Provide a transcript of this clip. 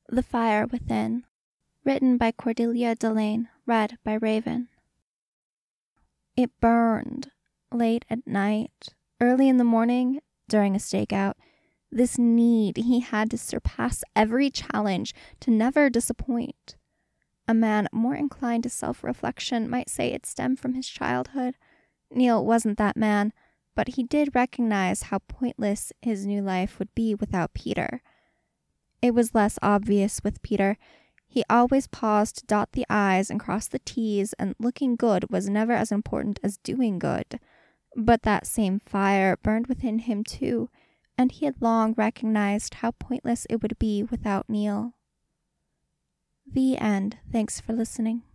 The Fire Within. Written by Cordelia Delane. Read by Raven. It burned. Late at night, early in the morning, during a stakeout. This need he had to surpass every challenge, to never disappoint. A man more inclined to self-reflection might say it stemmed from his childhood. Neil wasn't that man, but he did recognize how pointless his new life would be without Peter. It was less obvious with Peter. He always paused to dot the I's and cross the T's, and looking good was never as important as doing good. But that same fire burned within him too, and he had long recognized how pointless it would be without Neil. The end. Thanks for listening.